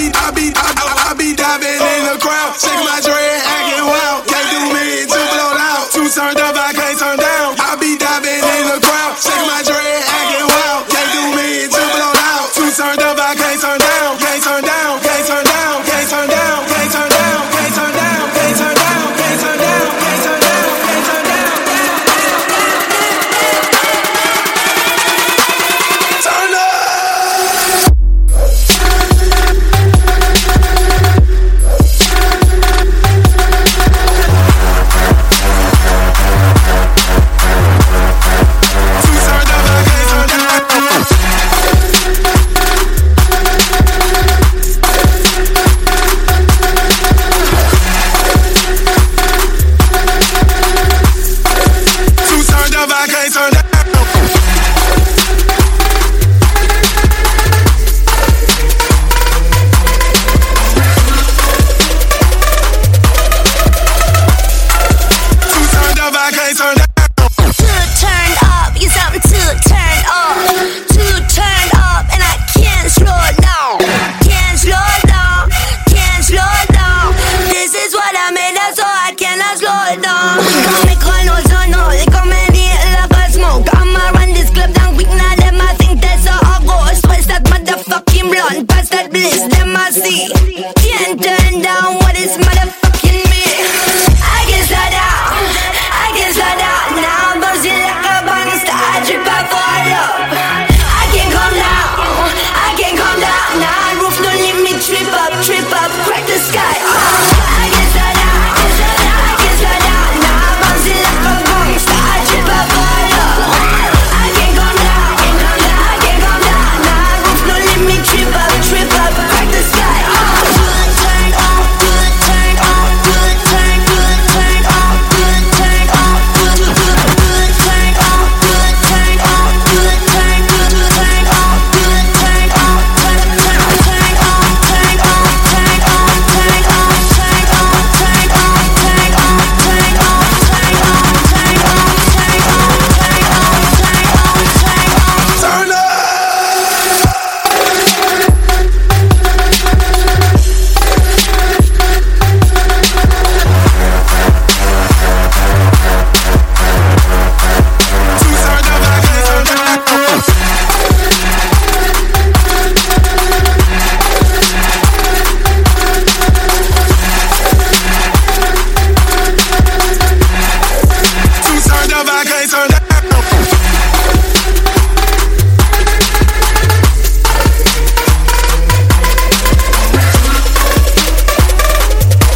I be diving in the crowd, shaking my dread, acting wild. Can't do me, too blown out. Too turned up, I can't turn down. I be diving in the crowd, shaking my dread, acting wild. Can't do me, too blown out. Too turned up, I can't turn down. Can't turn down, can't turn down, can't turn down, can't turn down, can't turn down, can't turn down, can't turn down, can't turn down, can't turn down. Turn up.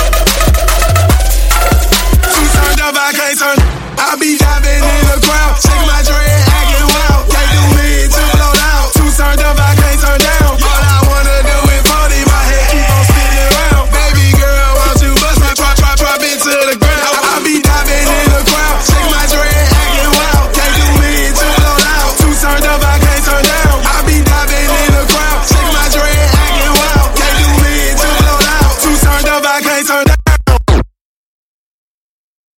I be diving in the crowd.